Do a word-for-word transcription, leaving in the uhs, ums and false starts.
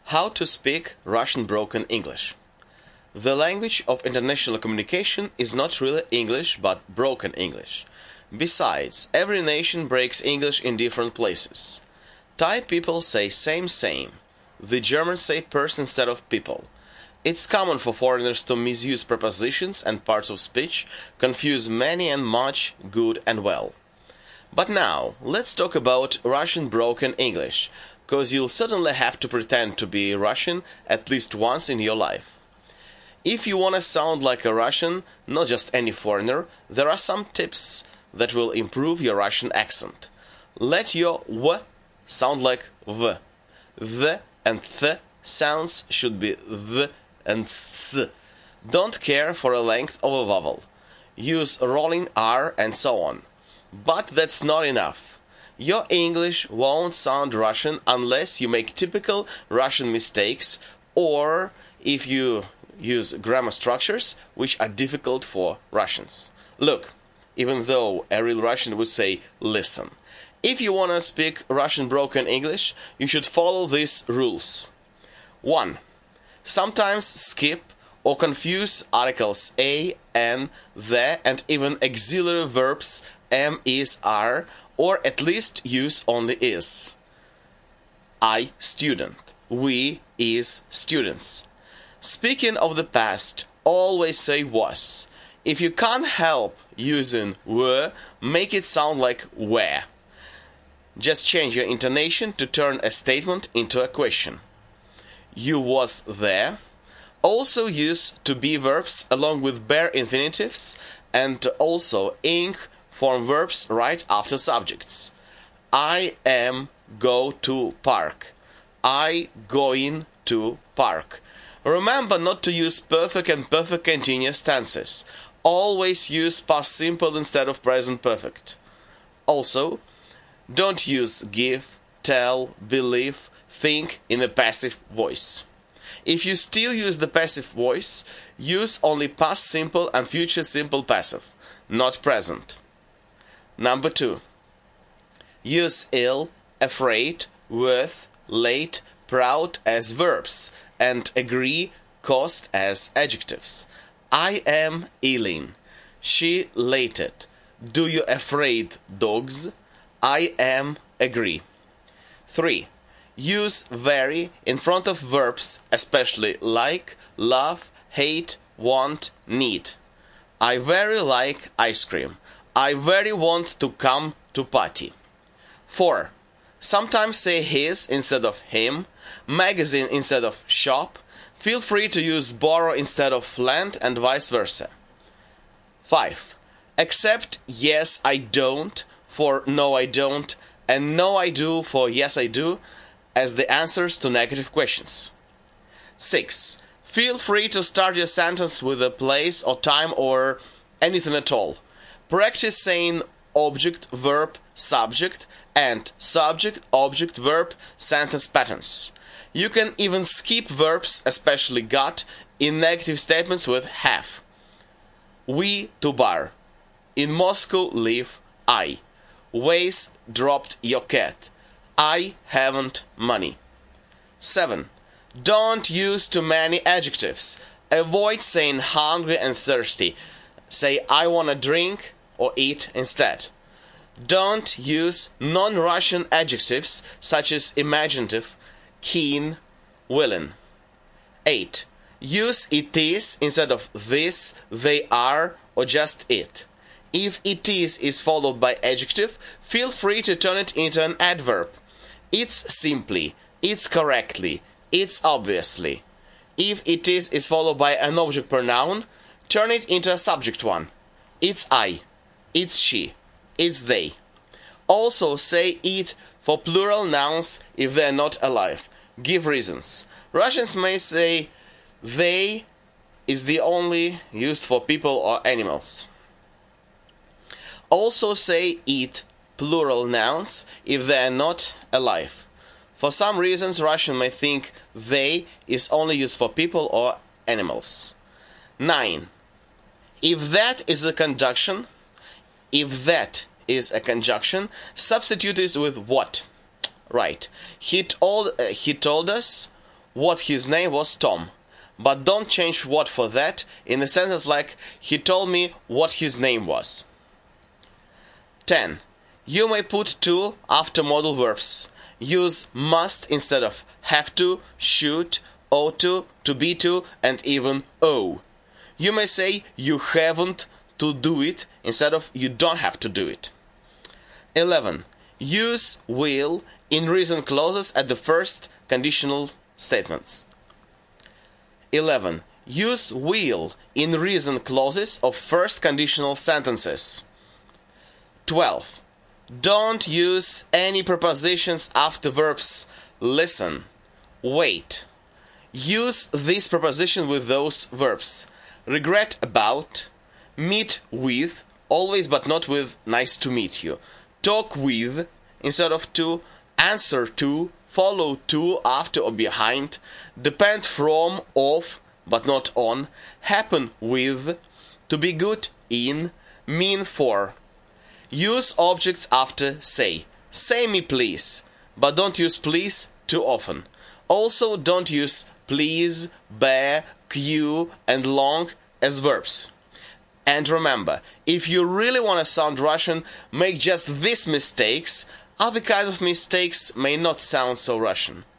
How to speak Russian broken English. The language of international communication is not really English but broken English. Besides, every nation breaks English in different places. Thai people say same same. The Germans say person instead of people. It's common for foreigners to misuse prepositions and parts of speech, confuse many and much, good and well. But now, let's talk about Russian broken English, cause you'll certainly have to pretend to be Russian at least once in your life. If you wanna sound like a Russian, not just any foreigner, there are some tips that will improve your Russian accent. Let your W sound like V. The and th sounds should be th and s. Don't care for a length of a vowel. Use rolling R and so on. But that's not enough. Your English won't sound Russian unless you make typical Russian mistakes or if you use grammar structures which are difficult for Russians. Look, even though a real Russian would say listen. If you want to speak Russian broken English, you should follow these rules. one. Sometimes skip or confuse articles a, an, the, and even auxiliary verbs am, is, are, or at least use only is. I, student. We, is, students. Speaking of the past, always say was. If you can't help using were, make it sound like were. Just change your intonation to turn a statement into a question. You was there. Also use to be verbs along with bare infinitives and also ing form verbs right after subjects. I am go to park. I going to park. Remember not to use perfect and perfect continuous tenses. Always use past simple instead of present perfect. Also, don't use give, tell, believe, think in a passive voice. If you still use the passive voice, use only past simple and future simple passive, not present. Number two. Use ill, afraid, worth, late, proud as verbs and agree, cost as adjectives. I am illing. She lated. Do you afraid dogs? I am agree. three. Use very in front of verbs, especially like, love, hate, want, need. I very like ice cream. I very want to come to party. four. Sometimes say his instead of him, magazine instead of shop. Feel free to use borrow instead of lend and vice versa. five. Accept yes I don't for no I don't and no I do for yes I do as the answers to negative questions. six. Feel free to start your sentence with a place or time or anything at all. Practice saying object, verb, subject and subject, object, verb sentence patterns. You can even skip verbs, especially got, in negative statements with have. We to bar. In Moscow live I. Waze dropped your cat. I haven't money. seven. Don't use too many adjectives. Avoid saying hungry and thirsty. Say I wanna drink or eat instead. Don't use non-Russian adjectives such as imaginative, keen, willing. eight. Use it is instead of this, they are, or just it. If it is is followed by adjective, feel free to turn it into an adverb. It's simply, it's correctly, it's obviously. If it is is followed by an object pronoun, turn it into a subject one. It's I, it's she, it's they. Also say it for plural nouns if they are not alive. Give reasons. Russians may say they is the only used for people or animals. Also say it, plural nouns, if they are not alive. For some reasons, Russian may think they is only used for people or animals. nine. If that is a conjunction, if that is a conjunction, substitute it with what. Right. He told, uh, he told us what his name was Tom. But don't change what for that in a sentence like he told me what his name was. ten. You may put to after modal verbs. Use must instead of have to, should, ought to, to be to, and even owe. You may say you haven't to do it instead of you don't have to do it. eleven. Use will in reason clauses at the first conditional statements. eleven. Use will in reason clauses of first conditional sentences. twelve. Don't use any prepositions after verbs listen, wait. Use this preposition with those verbs. Regret about, meet with, always but not with nice to meet you. Talk with instead of to, answer to, follow to, after or behind, depend from, of, but not on, happen with, to be good in, mean for. Use objects after say. Say me please, but don't use please too often. Also don't use please, bear, queue, and long as verbs. And remember, if you really want to sound Russian, make just these mistakes. Other kinds of mistakes may not sound so Russian.